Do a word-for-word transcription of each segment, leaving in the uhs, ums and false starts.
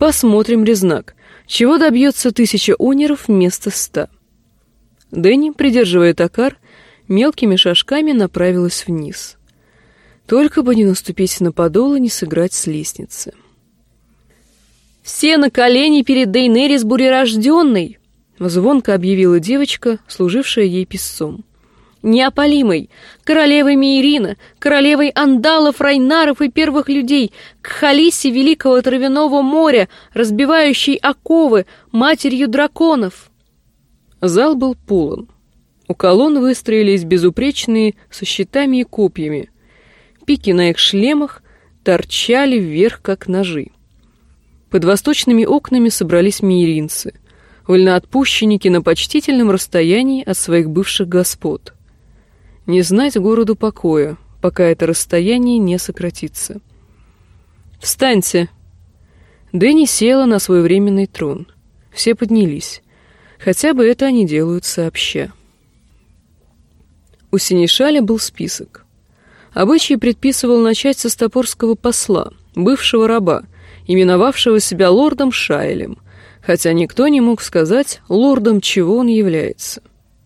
Посмотрим, Резнак, чего добьется тысяча унеров вместо ста. Дэнни, придерживая токар, мелкими шажками направилась вниз. Только бы не наступить на подол и не сыграть с лестницы. «Все на колени перед Дейнерис Бурерожденной!» — звонко объявила девочка, служившая ей писцом. «Неопалимой, королевой Мейрина, королевой Андалов, Райнаров и первых людей, к Халисе Великого Травяного моря, разбивающей оковы, матерью драконов!» Зал был полон. У колонн выстроились безупречные со щитами и копьями. Пики на их шлемах торчали вверх, как ножи. Под восточными окнами собрались мейринцы, вольноотпущенники на почтительном расстоянии от своих бывших господ. Не знать городу покоя, пока это расстояние не сократится. «Встаньте!» Дэнни села на свой временный трон. Все поднялись. Хотя бы это они делают сообща. У сенешаля был список. Обычай предписывал начать со стопорского посла, бывшего раба, именовавшего себя лордом Шайлем, хотя никто не мог сказать, лордом чего он является.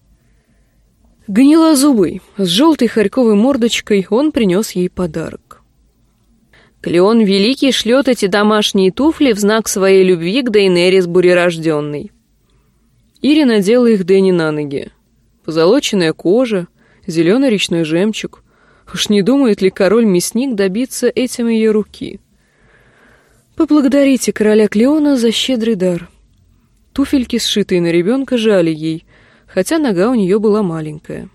Гнилозубый, с желтой хорьковой мордочкой, он принес ей подарок. «Клеон Великий шлет эти домашние туфли в знак своей любви к Дейнерис Бурерожденной». Ири надела их Дэнни на ноги. Позолоченная кожа, зеленый речной жемчуг. Уж не думает ли король-мясник добиться этим ее руки? Поблагодарите короля Клеона за щедрый дар. Туфельки, сшитые на ребенка, жали ей, хотя нога у нее была маленькая.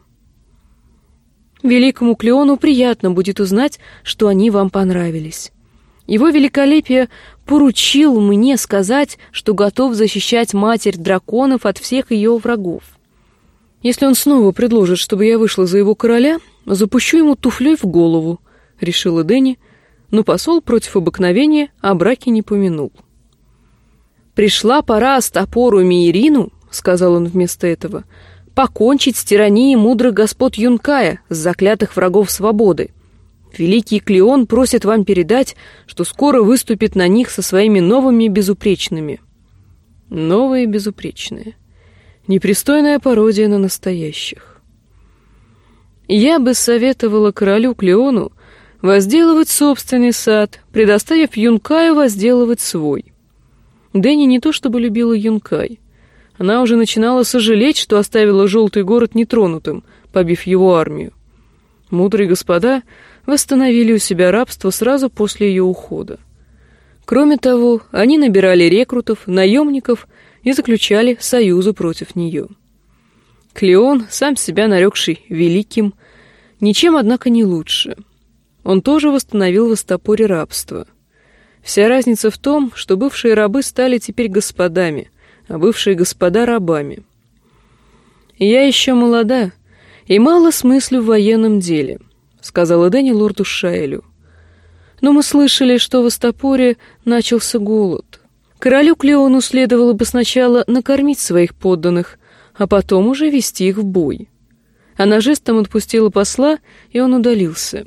Великому Клеону приятно будет узнать, что они вам понравились. Его великолепие поручил мне сказать, что готов защищать матерь драконов от всех ее врагов. Если он снова предложит, чтобы я вышла за его короля, запущу ему туфлей в голову, — решила Дэнни, но посол против обыкновения о браке не помянул. «Пришла пора Астапору Мейрину, — сказал он вместо этого, — покончить с тиранией мудрых господ Юнкая, с заклятых врагов свободы. Великий Клеон просит вам передать, что скоро выступит на них со своими новыми безупречными». Новые безупречные. Непристойная пародия на настоящих. Я бы советовала королю Клеону возделывать собственный сад, предоставив Юнкаю возделывать свой. Дэнни не то чтобы любила Юнкай. Она уже начинала сожалеть, что оставила желтый город нетронутым, побив его армию. Мудрые господа восстановили у себя рабство сразу после ее ухода. Кроме того, они набирали рекрутов, наемников и заключали союзы против нее. Клеон, сам себя нарекший великим, ничем, однако, не лучше. Он тоже восстановил в Астапоре рабство. Вся разница в том, что бывшие рабы стали теперь господами, а бывшие господа — рабами. «Я еще молода и мало смыслю в военном деле», — сказала Дэнни лорду Шайлю. «Но мы слышали, что в Астапоре начался голод. Королю Клеону следовало бы сначала накормить своих подданных, а потом уже вести их в бой». Она жестом отпустила посла, и он удалился.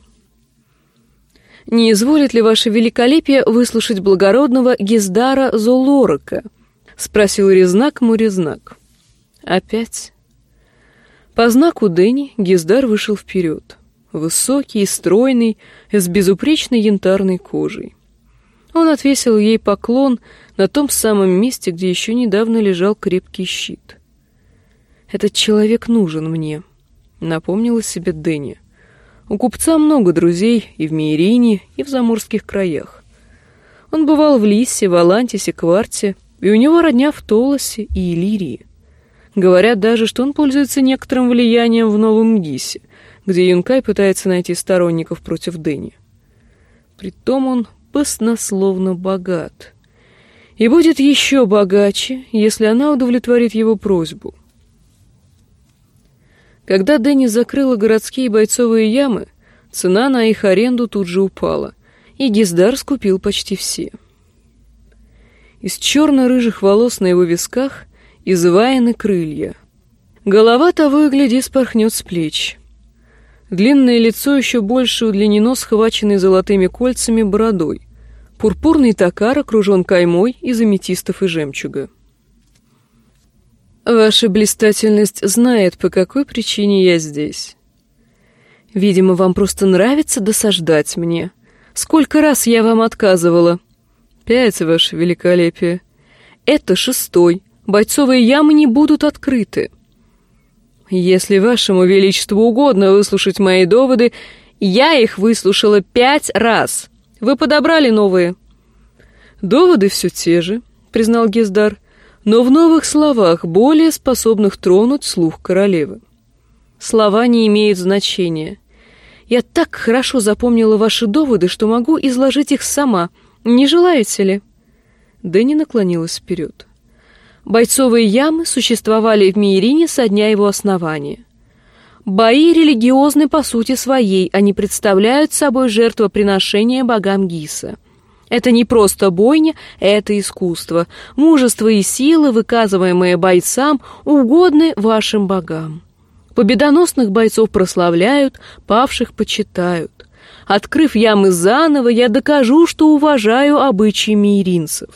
«Не изволит ли ваше великолепие выслушать благородного Гиздара Золорока?» — спросил Резнак Мурезнак. «Опять?» По знаку Дэнни Гиздар вышел вперед. Высокий, стройный, с безупречной янтарной кожей. Он отвесил ей поклон на том самом месте, где еще недавно лежал крепкий щит. «Этот человек нужен мне», — напомнила себе Дэнни. «У купца много друзей и в Мейрине, и в заморских краях. Он бывал в Лиссе, Валантисе, Кварте, и у него родня в Толосе и Иллирии. Говорят даже, что он пользуется некоторым влиянием в Новом Гисе, где Юнкай пытается найти сторонников против Дэнни. Притом он баснословно богат. И будет еще богаче, если она удовлетворит его просьбу». Когда Дэнни закрыла городские бойцовые ямы, цена на их аренду тут же упала, и Гиздар скупил почти все. Из черно-рыжих волос на его висках изваяны крылья. Голова того и гляди спорхнет с плеч. Длинное лицо еще больше удлинено, схваченной золотыми кольцами бородой. Пурпурный токар окружен каймой из аметистов и жемчуга. Ваша блистательность знает, по какой причине я здесь. Видимо, вам просто нравится досаждать мне. Сколько раз я вам отказывала? Пять, ваше великолепие. Это шестой. Бойцовые ямы не будут открыты. Если вашему величеству угодно выслушать мои доводы, я их выслушала пять раз. Вы подобрали новые. Доводы все те же, признал Гиздар, но в новых словах, более способных тронуть слух королевы. Слова не имеют значения. Я так хорошо запомнила ваши доводы, что могу изложить их сама. Не желаете ли? Дэнни наклонилась вперед. Бойцовые ямы существовали в Мейрине со дня его основания. Бои религиозны по сути своей, они представляют собой жертвоприношение богам Гиса. Это не просто бойня, это искусство. Мужество и силы, выказываемые бойцам, угодны вашим богам. Победоносных бойцов прославляют, павших почитают. Открыв ямы заново, я докажу, что уважаю обычаи мейринцев.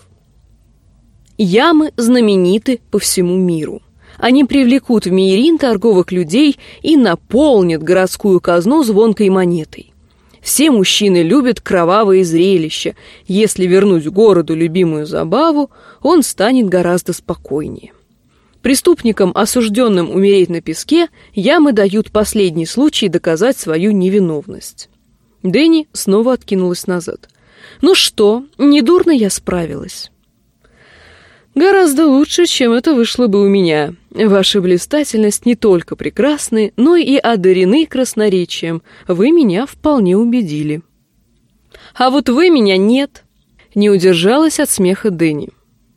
Ямы знамениты по всему миру. Они привлекут в Мейрин торговых людей и наполнят городскую казну звонкой монетой. Все мужчины любят кровавые зрелища. Если вернуть городу любимую забаву, он станет гораздо спокойнее. Преступникам, осужденным умереть на песке, ямы дают последний случай доказать свою невиновность. Дэнни снова откинулась назад. «Ну что, недурно я справилась». «Гораздо лучше, чем это вышло бы у меня. Ваша блистательность не только прекрасны, но и одарены красноречием. Вы меня вполне убедили». «А вот вы меня нет», — не удержалась от смеха Дэнни.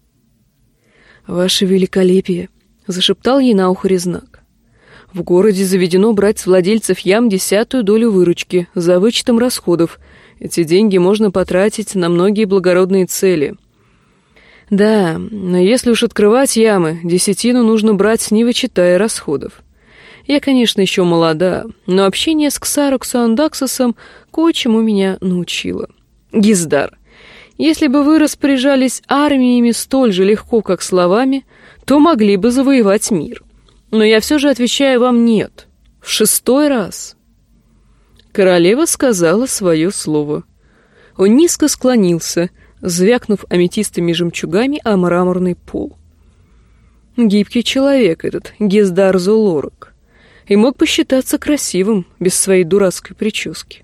«Ваше великолепие», — зашептал ей на ухо Резнак. «В городе заведено брать с владельцев ям десятую долю выручки за вычетом расходов. Эти деньги можно потратить на многие благородные цели». «Да, но если уж открывать ямы, десятину нужно брать, не вычитая расходов. Я, конечно, еще молода, но общение с Ксароксом кое-чему меня научило. Гиздар, если бы вы распоряжались армиями столь же легко, как словами, то могли бы завоевать мир. Но я все же отвечаю вам нет. В шестой раз». Королева сказала свое слово. Он низко склонился, звякнув аметистыми жемчугами о мраморный пол. Гибкий человек этот, Гиздар Золорак, и мог бы считаться красивым без своей дурацкой прически.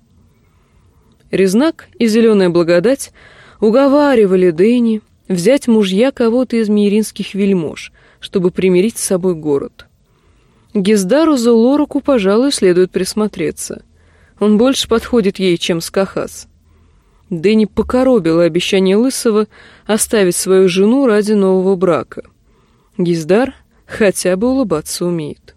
Резнак и Зеленая Благодать уговаривали Дэнни взять мужья кого-то из мейринских вельмож, чтобы примирить с собой город. Гиздару Золораку, пожалуй, следует присмотреться. Он больше подходит ей, чем Скахас. Дэнни покоробило обещание Лысого оставить свою жену ради нового брака. Гиздар хотя бы улыбаться умеет.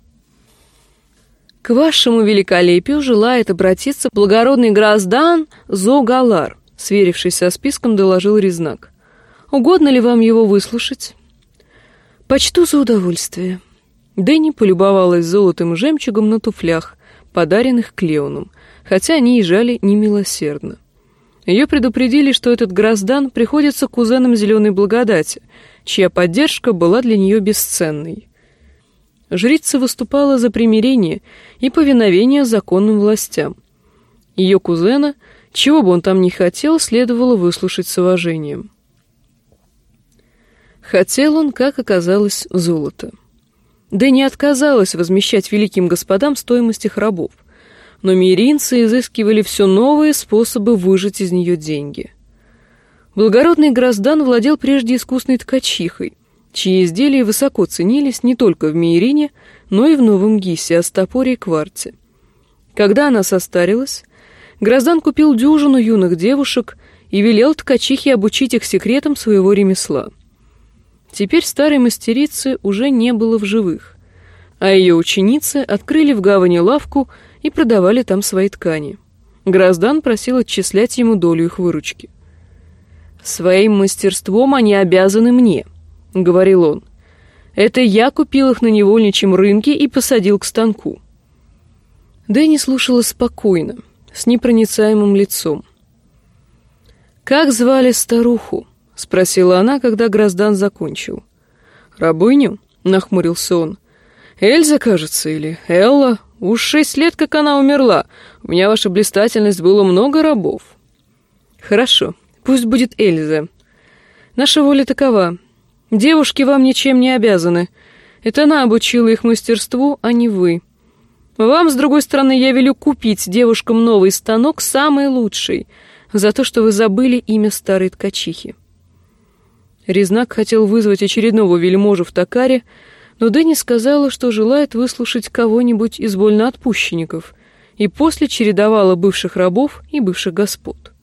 «К вашему великолепию желает обратиться благородный Граздан Зогалар», сверившись со списком, доложил Резнак. «Угодно ли вам его выслушать?» «Почту за удовольствие». Дэнни полюбовалась золотым и жемчугом на туфлях, подаренных Клеоном, хотя они езжали немилосердно. Ее предупредили, что этот Граздан приходится кузенам Зеленой Благодати, чья поддержка была для нее бесценной. Жрица выступала за примирение и повиновение законным властям. Ее кузена, чего бы он там ни хотел, следовало выслушать с уважением. Хотел он, как оказалось, золото. Да не отказалась возмещать великим господам стоимость их рабов, но мейринцы изыскивали все новые способы выжать из нее деньги. Благородный Граздан владел прежде искусной ткачихой, чьи изделия высоко ценились не только в Мейрине, но и в Новом Гисе, Астапоре и Кварте. Когда она состарилась, Граздан купил дюжину юных девушек и велел ткачихе обучить их секретам своего ремесла. Теперь старой мастерицы уже не было в живых, а ее ученицы открыли в гавани лавку и продавали там свои ткани. Граздан просил отчислять ему долю их выручки. «Своим мастерством они обязаны мне», — говорил он. «Это я купил их на невольничьем рынке и посадил к станку». Дэнни слушала спокойно, с непроницаемым лицом. «Как звали старуху?» — спросила она, когда Гроздан закончил. «Рабыню?» — нахмурился он. «Эльза, кажется, или Элла? Уж шесть лет, как она умерла. У меня, ваша блистательность, было много рабов». «Хорошо, пусть будет Эльза. Наша воля такова. Девушки вам ничем не обязаны. Это она обучила их мастерству, а не вы. Вам, с другой стороны, я велю купить девушкам новый станок, самый лучший, за то, что вы забыли имя старой ткачихи». Резнак хотел вызвать очередного вельможу в Токаре, но Дэнни сказала, что желает выслушать кого-нибудь из вольноотпущенников, и после чередовала бывших рабов и бывших господ.